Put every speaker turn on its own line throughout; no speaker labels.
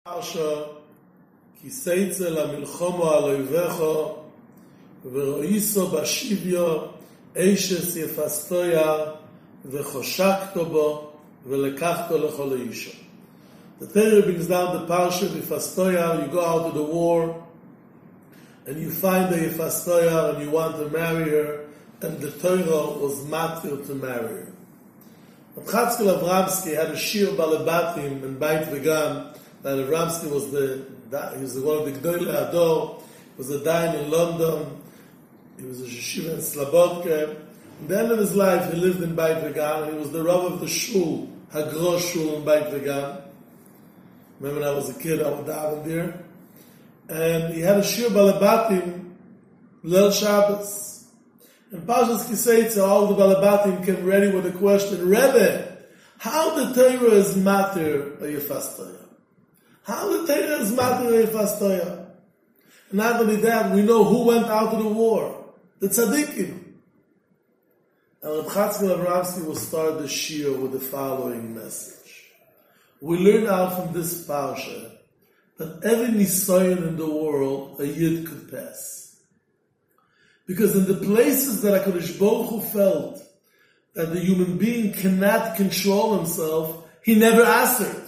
פרשה כי סייצא למלחמה על אויביך וראיסו בשביו אישס יפסטויה וחושקת בו ולקחת לכל אישה. The Torah brings down the parsha Yefastoya. You go out to the war and you find the Yefastoya and you want to marry her, and the Torah was matir to marry her. Chatzkel Avramsky had a shir balabatim in Beit Vegan. That Avramsky was he was one of the Gdolei Ador. He was a dayan in London. He was a yeshiva in Slobodka. At the end of his life, he lived in Beit Vegan, and he was the Rav of the shul, Hagros shul in Beit Vegan. Remember, when I was a kid, I would daven there. And he had a shir balabatim, Leil Shabbos. And Parshas Kiseitza, all the balabatim came ready with a question, Rebbe, how the Torah is matir a Yefastoya? How the Torah is matir a Yefastoya? And not only that, we know who went out to the war. The tzaddikim. And Reb Chatzkel Avramsky will start the shir with the following message. We learn out from this parsha that every nisayon in the world a yid could pass. Because in the places that HaKadosh Baruch Hu felt that the human being cannot control himself, he never answered.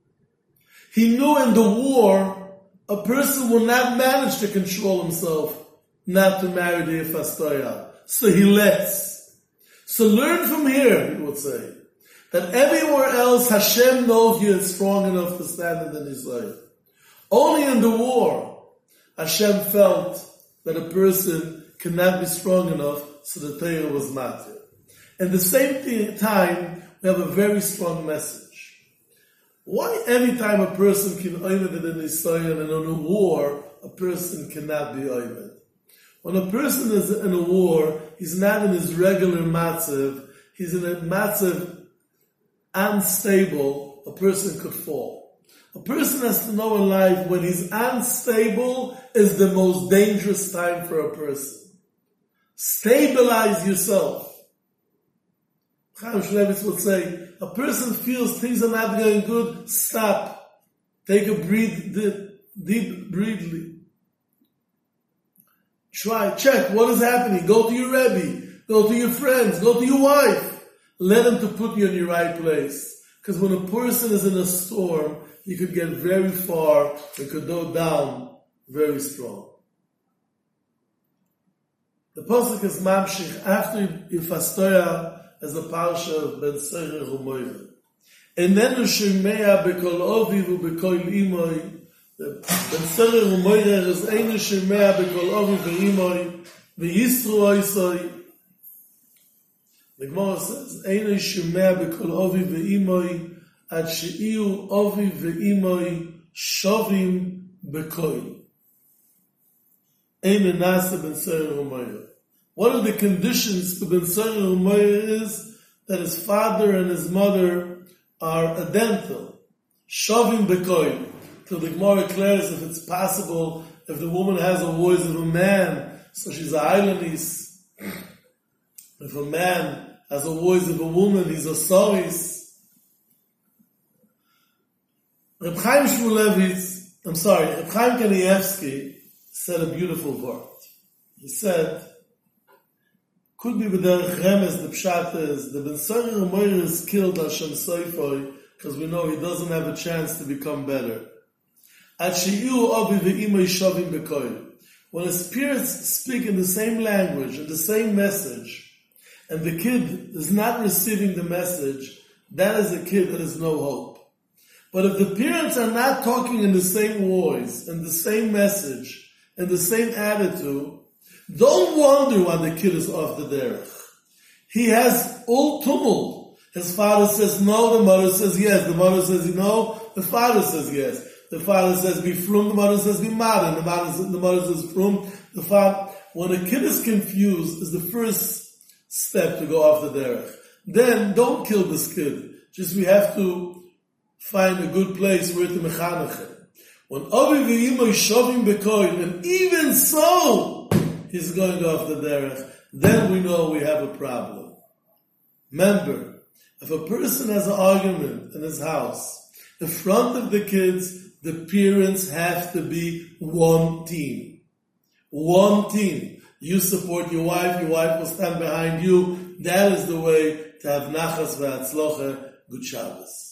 He knew in the war a person will not manage to control himself not to marry the Yefastoya. So he lets. So learn from here, he would say, that everywhere else Hashem knows you is strong enough to stand in the Nisayon. Only in the war, Hashem felt that a person cannot be strong enough, so the Torah was matir. At the same time, we have a very strong message. Why every time a person can oimed in the Nisayon and in a war, a person cannot be oimed? When a person is in a war, he's not in his regular matzav, he's in a matzav unstable, a person could fall. A person has to know in life when he's unstable is the most dangerous time for a person. Stabilize yourself. Chaim Shulevitz would say, a person feels things are not going good, stop. Take a deep breathly. Try, check what is happening. Go to your Rebbe, go to your friends, go to your wife. Let them to put you in your right place. Because when a person is in a storm, you could get very far, you could go down very strong. The pasuk is mamshich after Yefastoya as a parsha of Ben Serer Umoyer. Enenu shemea bekol oviv ubekol imoy. Ben Serer Umoyer is enu shemea bekol oviv ve'imoy ve'yisru oisoi. The Gemara says, Eino shemea bekol ovi ve'imoi ad she'iu ovi ve'imoi shovim bekol. Eino nasa ben Serer Umoyer. One of the conditions to ben Serer Umoyer is that his father and his mother are identical. Shovim bekol. Till the Gemara declares if it's possible, if the woman has a voice of a man, so she's a Islandese. If a man has a voice of a woman, he's a soris. Reb Chaim Kanievsky said a beautiful word. He said, could be with the Remes, the Pshat is, the Ben Serer Umoyer is killed Hashem Soifoi, because we know he doesn't have a chance to become better. Ad she'iu ovi ve'imoi shovim bekoil. When his parents speak in the same language, in the same message, and the kid is not receiving the message, that is a kid that has no hope. But if the parents are not talking in the same voice, in the same message, in the same attitude, don't wonder why the kid is off the derech. He has all tumult. His father says no, the mother says yes. The mother says no, the father says yes. The father says be frum, the mother says be mad, and the mother says frum. The father, when a kid is confused, is the first step to go off the derech. Then don't kill this kid. Just we have to find a good place where to mechanech him. When Avi v'Imo is shoving bekoil, and even so he's going off the derech, then we know we have a problem. Remember, if a person has an argument in his house, in front of the kids, the parents have to be one team. One team. You support your wife will stand behind you. That is the way to have nachas ve'atzlocha. Good Shabbos.